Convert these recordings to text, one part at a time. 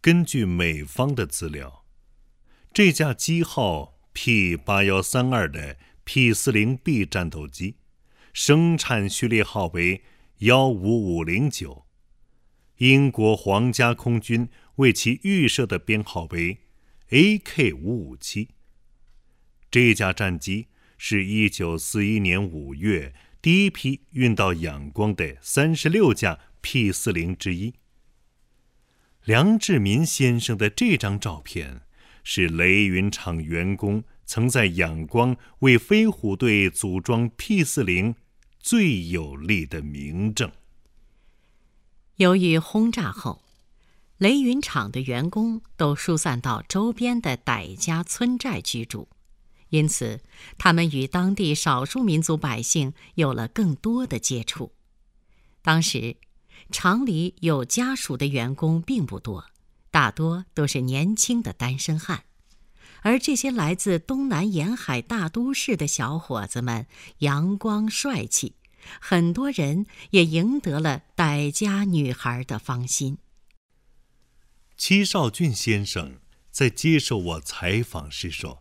根据美方的资料，这架机号 P8132 的 P40B 战斗机生产序列号为15509，英国皇家空军为其预设的编号为 AK557。这架战机是1941年5月第一批运到仰光的36架 P40之一。梁志民先生的这张照片是雷云厂员工曾在仰光为飞虎队组装 P40最有力的明证。 由于轰炸后，雷云厂的员工都疏散到周边的傣家村寨居住，因此他们与当地少数民族百姓有了更多的接触。当时厂里有家属的员工并不多，大多都是年轻的单身汉，而这些来自东南沿海大都市的小伙子们阳光帅气，很多人也赢得了傣家女孩的芳心。 戚少俊先生在接受我采访时说：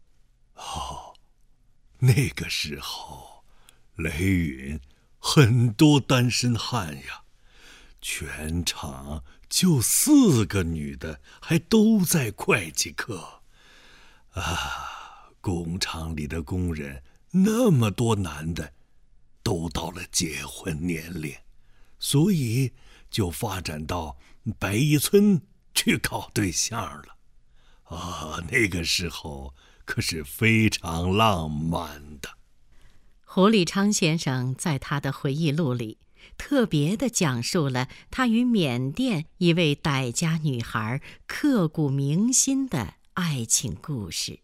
那个时候雷云很多单身汉呀，全厂就4个女的，还都在会计科。工厂里的工人那么多男的，都到了结婚年龄，所以就发展到白衣村去搞对象了。那个时候可是非常浪漫的。 胡立昌先生在他的回忆录里特别地讲述了他与缅甸一位傣家女孩刻骨铭心的爱情故事。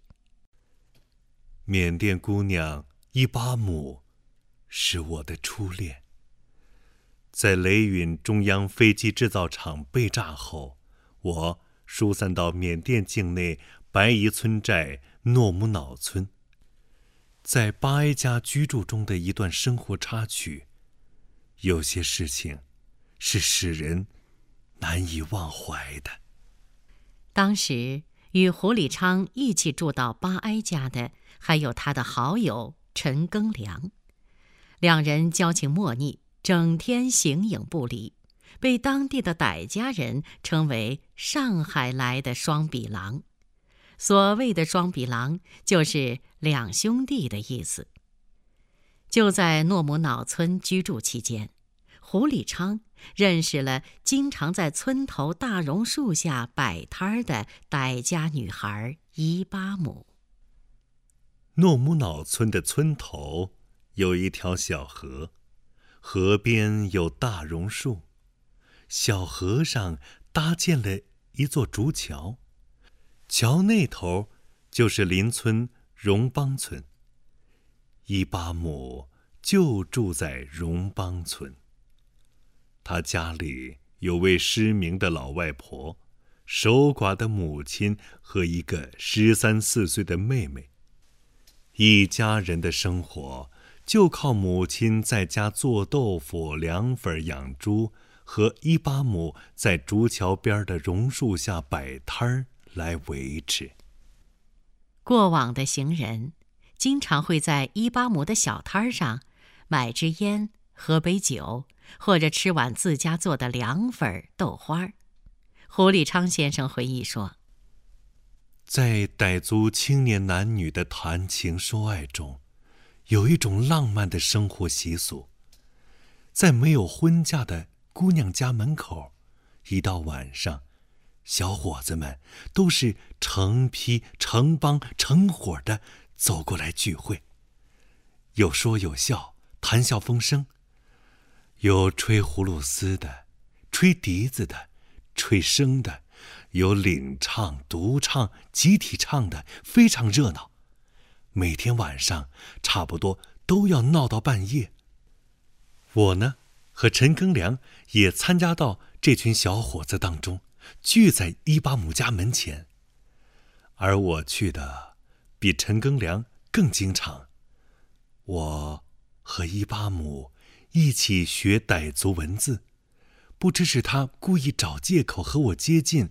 缅甸姑娘伊巴姆是我的初恋。在雷允中央飞机制造厂被炸后，我疏散到缅甸境内白夷村寨诺姆瑙村。在巴埃家居住中的一段生活插曲，有些事情是使人难以忘怀的。 当时与胡立昌一起住到巴埃家的还有他的好友陈庚良，两人交情莫逆，整天形影不离，被当地的傣家人称为上海来的双比郎。所谓的双比郎就是两兄弟的意思。就在诺姆瑙村居住期间，胡立昌认识了经常在村头大榕树下摆摊的傣家女孩伊巴姆。 诺姆瑙村的村头有一条小河，河边有大榕树，小河上搭建了一座竹桥，桥那头就是邻村荣邦村。伊巴姆就住在荣邦村。他家里有位失明的老外婆，守寡的母亲和一个13、14岁的妹妹。一家人的生活就靠母亲在家做豆腐、凉粉、养猪，和伊巴姆在竹桥边的榕树下摆摊儿来维持。 过往的行人经常会在伊巴姆的小摊上买支烟、喝杯酒，或者吃碗自家做的凉粉、豆花。胡立昌先生回忆说， 在傣族青年男女的谈情说爱中，有一种浪漫的生活习俗。在没有婚嫁的姑娘家门口，一到晚上，小伙子们都是成批、成帮、成伙的走过来聚会，有说有笑，谈笑风生。有吹葫芦丝的，吹笛子的，吹笙的，有领唱、独唱、集体唱的，非常热闹。每天晚上差不多都要闹到半夜。我呢，和陈庚良也参加到这群小伙子当中，聚在伊巴姆家门前。而我去的比陈庚良更经常。我和伊巴姆一起学傣族文字，不知是他故意找借口和我接近，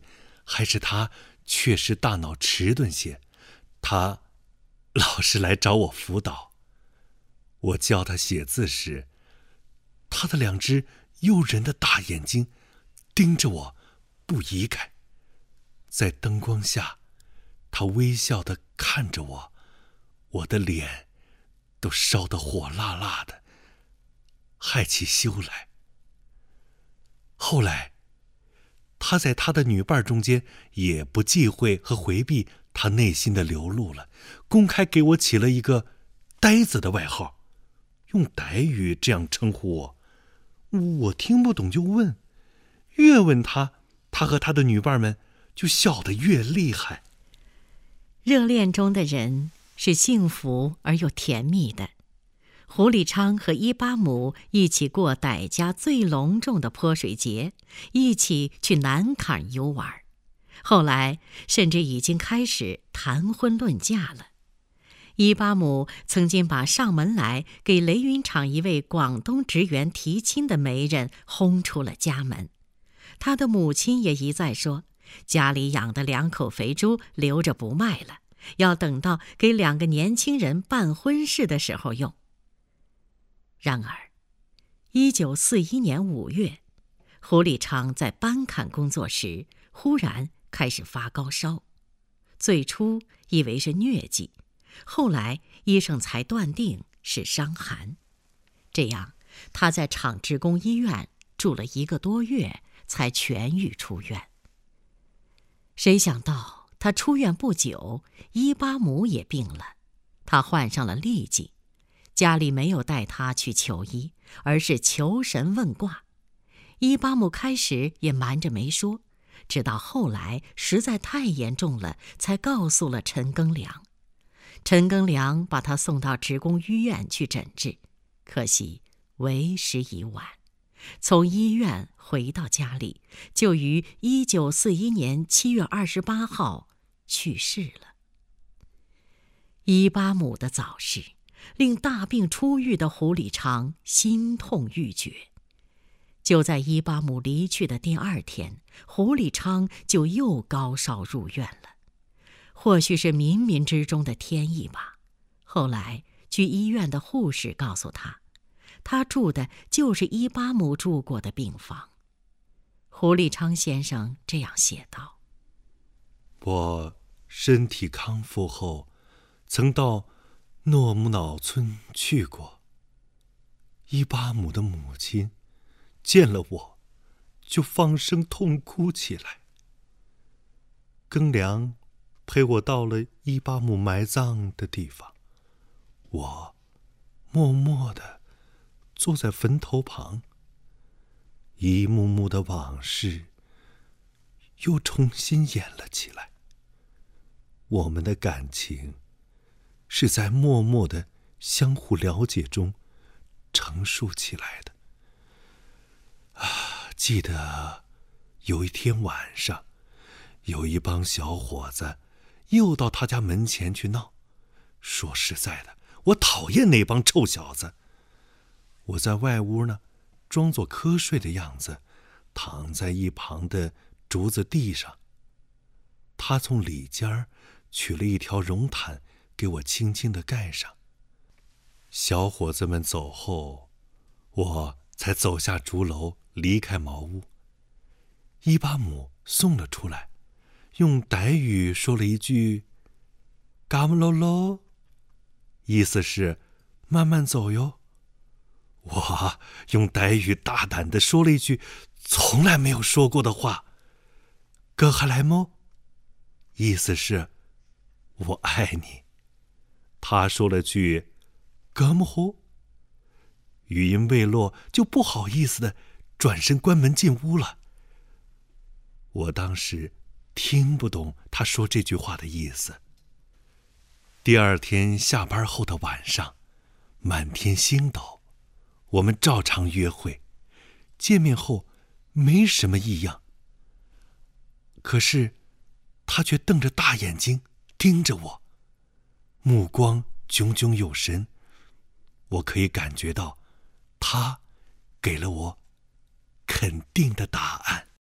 还是他确实大脑迟钝些，他老是来找我辅导。我教他写字时，他的两只诱人的大眼睛盯着我不移开。在灯光下，他微笑地看着我，我的脸都烧得火辣辣的，害起羞来。后来，他在他的女伴中间也不忌讳和回避他内心的流露了，公开给我起了一个呆子的外号，用傣语这样称呼我。我听不懂就问，越问他和他的女伴们就笑得越厉害。 热恋中的人是幸福而又甜蜜的。胡里昌和伊巴姆一起过傣家最隆重的泼水节，一起去南坎游玩，后来甚至已经开始谈婚论嫁了。伊巴姆曾经把上门来给雷云厂一位广东职员提亲的媒人轰出了家门。他的母亲也一再说，家里养的2口肥猪留着不卖了，要等到给2个年轻人办婚事的时候用。然而1941年5月，胡里昌在班坎工作时忽然开始发高烧，最初以为是疟疾，后来医生才断定是伤寒。这样他在厂职工医院住了1个多月才痊愈出院。谁想到他出院不久，伊巴姆也病了，他患上了痢疾。家里没有带他去求医，而是求神问卦。伊巴姆开始也瞒着没说，直到后来实在太严重了，才告诉了陈庚良。陈庚良把他送到职工医院去诊治，可惜为时已晚。从医院回到家里，就于1941年7月28号去世了。伊巴姆的早逝令大病初愈的胡里昌心痛欲绝。就在伊巴姆离去的第2天，胡里昌就又高烧入院了。或许是冥冥之中的天意吧。后来据医院的护士告诉他，他住的就是伊巴姆住过的病房。胡里昌先生这样写道： 我身体康复后，曾到诺姆瑙村去过。伊巴姆的母亲见了我，就放声痛哭起来。庚良陪我到了伊巴姆埋葬的地方，我默默地坐在坟头旁，一幕幕的往事又重新演了起来。我们的感情是在默默的相互了解中成熟起来的。记得有一天晚上，有一帮小伙子又到他家门前去闹。说实在的，我讨厌那帮臭小子。我在外屋呢，装作瞌睡的样子，躺在一旁的竹子地上。他从里间取了一条绒毯给我轻轻地盖上。小伙子们走后，我才走下竹楼，离开茅屋。伊巴姆送了出来，用傣语说了一句“嘎姆喽喽”，意思是慢慢走哟。我用傣语大胆地说了一句从来没有说过的话“哥哈莱莫”，意思是我爱你。他说了句“哥姆呼”，语音未落，就不好意思地转身关门进屋了。我当时听不懂他说这句话的意思。第2天下班后的晚上，满天星斗，我们照常约会。见面后没什么异样，可是他却瞪着大眼睛盯着我，目光炯炯有神。我可以感觉到他给了我肯定的答案。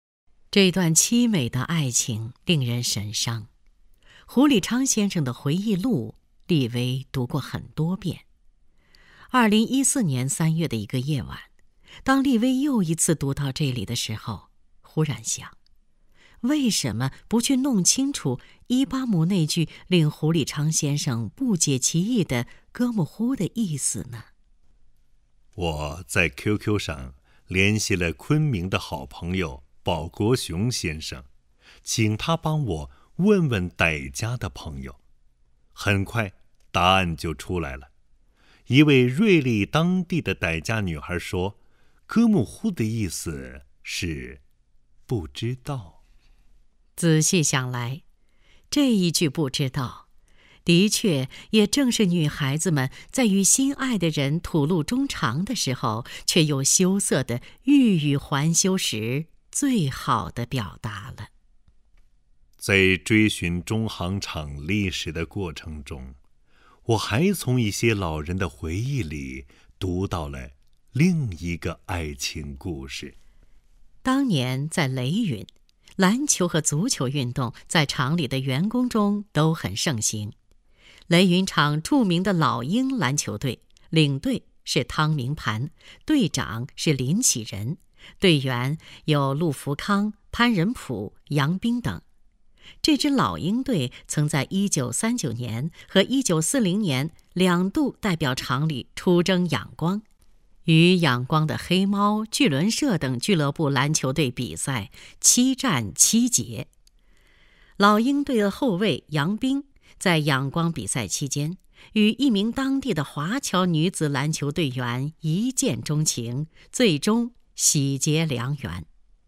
这段凄美的爱情令人神伤。胡里昌先生的回忆录，李维读过很多遍。2014年3月的一个夜晚，当李维又一次读到这里的时候，忽然想，为什么不去弄清楚伊巴姆那句令胡里昌先生不解其意的哥木呼的意思呢？ 我在 QQ 上联系了昆明的好朋友保国雄先生，请他帮我问问傣家的朋友。很快答案就出来了。一位瑞丽当地的傣家女孩说，哥木呼的意思是不知道。 仔细想来，这一句不知道，的确也正是女孩子们在与心爱的人吐露衷肠的时候，却又羞涩的欲语还休时最好的表达了。 在追寻中航厂历史的过程中，我还从一些老人的回忆里读到了另一个爱情故事。 当年在雷云，篮球和足球运动在厂里的员工中都很盛行。雷云厂著名的老鹰篮球队，领队是汤明盘，队长是林启仁，队员有陆福康、潘仁甫、杨斌等。这支老鹰队曾在1939年和1940年2度代表厂里出征仰光，与仰光的黑猫、巨轮社等俱乐部篮球队比赛，7战7捷。老鹰队的后卫杨斌在仰光比赛期间，与一名当地的华侨女子篮球队员一见钟情，最终喜结良缘。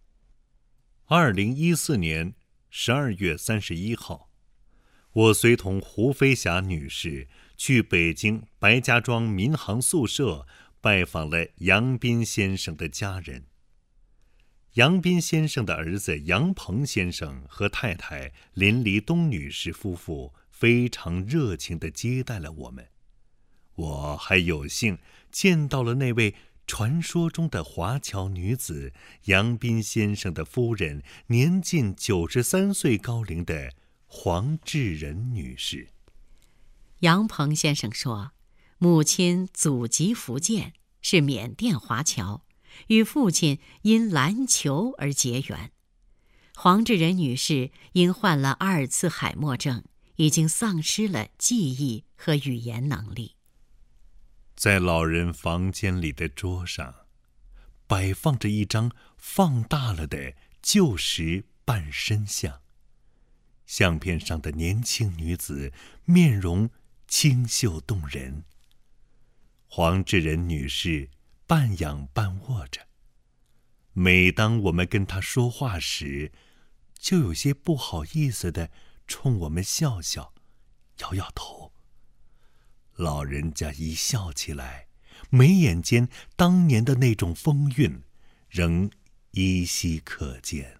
2014年12月31号，我随同胡飞霞女士去北京白家庄民航宿舍拜访了杨斌先生的家人。杨斌先生的儿子杨鹏先生和太太林黎东女士夫妇非常热情地接待了我们。我还有幸见到了那位传说中的华侨女子杨斌先生的夫人，年近93岁高龄的黄志仁女士。 杨鹏先生说，母亲祖籍福建，是缅甸华侨，与父亲因篮球而结缘。黄志仁女士因患了阿尔茨海默症，已经丧失了记忆和语言能力。 在老人房间里的桌上，摆放着一张放大了的旧时半身像。相片上的年轻女子面容清秀动人。黄志仁女士半仰半卧着，每当我们跟她说话时，就有些不好意思地冲我们笑笑，摇摇头。老人家一笑起来，眉眼间当年的那种风韵仍依稀可见。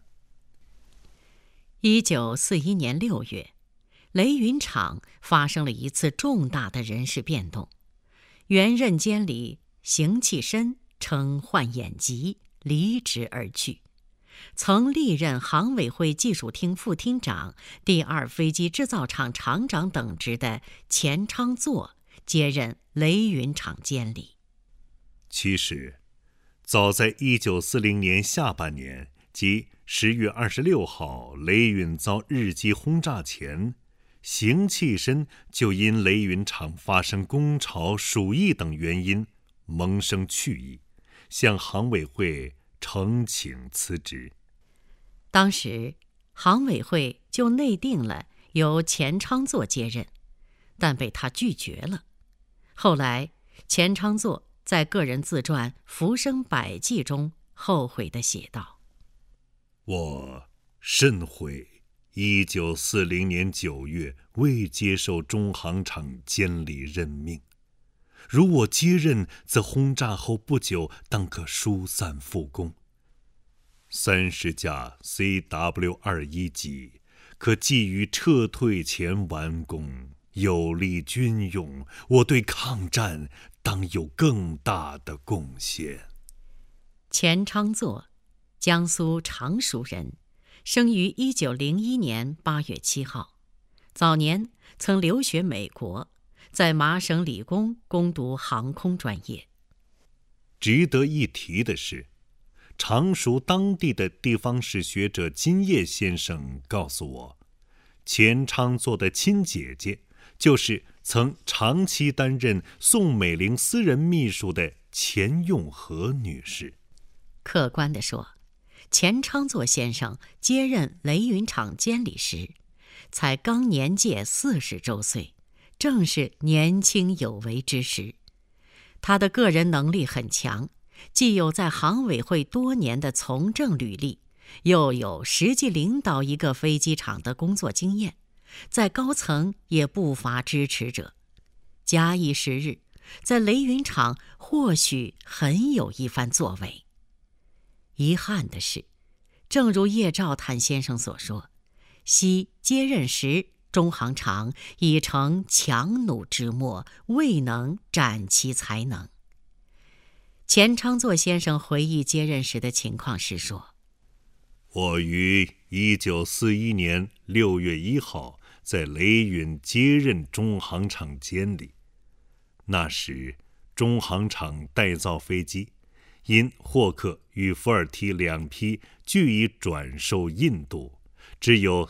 1941年6月，雷云厂发生了一次重大的人事变动。原任监理邢契深称患眼疾，离职而去。曾历任航委会技术厅副厅长、第2飞机制造厂厂长等职的钱昌作接任雷云厂监理。 其实，早在1940年下半年，即10月26号雷云遭日机轰炸前，邢契深就因雷云厂发生工潮、鼠疫等原因萌生去意，向航委会呈请辞职。 当时航委会就内定了由钱昌作接任，但被他拒绝了。后来钱昌作在个人自传《浮生百记》中后悔地写道： 我甚悔1940年9月未接受中航厂监理任命，如我接任，则轰炸后不久当可疏散复工。30架 CW-21 机可寄于撤退前完工，有利军用，我对抗战当有更大的贡献。 钱昌作，江苏常熟人， 生于1901年8月7号，早年曾留学美国，在麻省理工攻读航空专业。 值得一提的是，常熟当地的地方史学者金叶先生告诉我，钱昌作的亲姐姐就是曾长期担任宋美龄私人秘书的钱永和女士。 客观地说，钱昌作先生接任雷云厂监理时，才刚年届40周岁，正是年轻有为之时。他的个人能力很强，既有在航委会多年的从政履历，又有实际领导一个飞机场的工作经验，在高层也不乏支持者。假以时日，在雷云厂或许很有一番作为。遗憾的是，正如叶兆坦先生所说，昔接任时中航厂已成强弩之末，未能展其才能。钱昌作先生回忆接任时的情况时说， 我于1941年6月1号在雷云接任中航厂监理。那时中航厂待造飞机因霍克与福尔提两批俱已转售印度，只有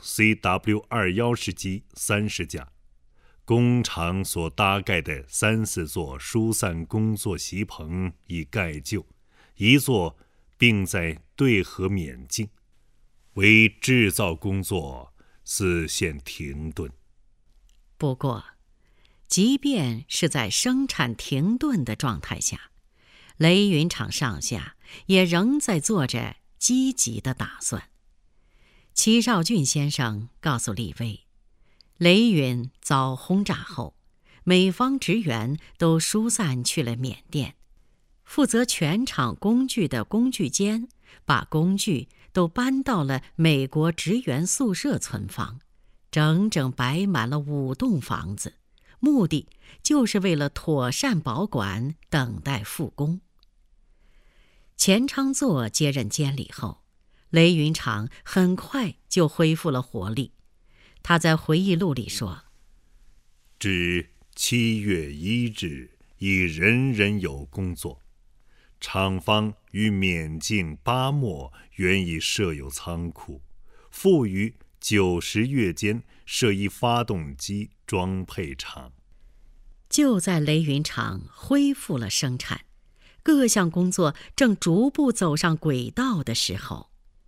CW-210机30架，工厂所搭盖的3、4座疏散工作席棚已盖就，一座并在对河免境，为制造工作似现停顿。 不过，即便是在生产停顿的状态下，雷云厂上下也仍在做着积极的打算。齐兆俊先生告诉李威，雷云遭轰炸后，美方职员都疏散去了缅甸，负责全厂工具的工具监把工具都搬到了美国职员宿舍存放，整整摆满了5栋房子，目的就是为了妥善保管，等待复工。钱昌作接任监理后，雷云厂很快就恢复了活力。他在回忆录里说， 至7月1日已人人有工作，厂房于缅境巴莫原已设有仓库，复于90月间设一发动机装配厂。 就在雷云厂恢复了生产，各项工作正逐步走上轨道的时候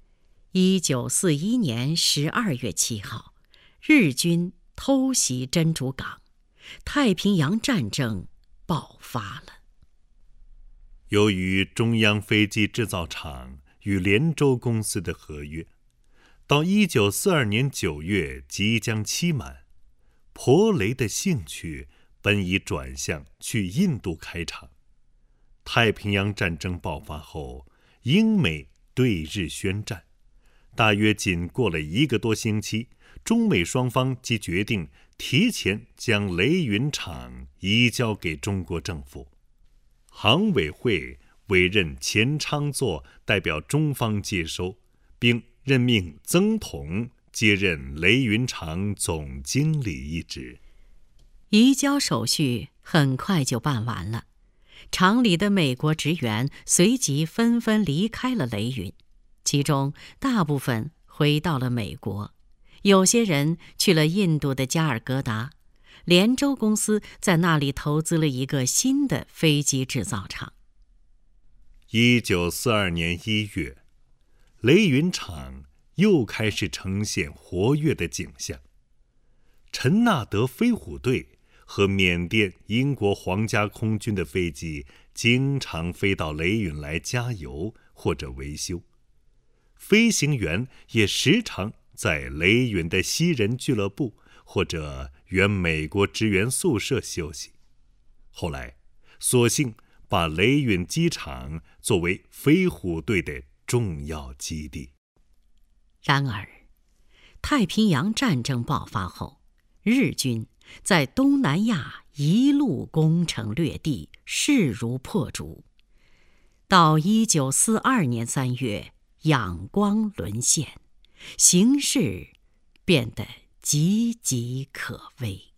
，1941年12月7号，日军偷袭珍珠港，太平洋战争爆发了。 由于中央飞机制造厂与连州公司的合约，到1942年9月即将期满，珀雷的兴趣本已转向去印度开厂。太平洋战争爆发后，英美对日宣战，大约仅过了1个多星期，中美双方即决定提前将雷云厂移交给中国政府。航委会委任钱昌作代表中方接收，并任命曾统接任雷云厂总经理一职。 移交手续很快就办完了，厂里的美国职员随即纷纷离开了雷云，其中大部分回到了美国，有些人去了印度的加尔各答，连州公司在那里投资了一个新的飞机制造厂。 1942年1月，雷云厂又开始呈现活跃的景象。陈纳德飞虎队和缅甸英国皇家空军的飞机经常飞到雷云来加油或者维修，飞行员也时常在雷云的西人俱乐部或者原美国职员宿舍休息。后来索性把雷云机场作为飞虎队的重要基地。 然而，太平洋战争爆发后，日军在东南亚一路攻城略地，势如破竹。到1942年3月，仰光沦陷， 形势变得岌岌可危。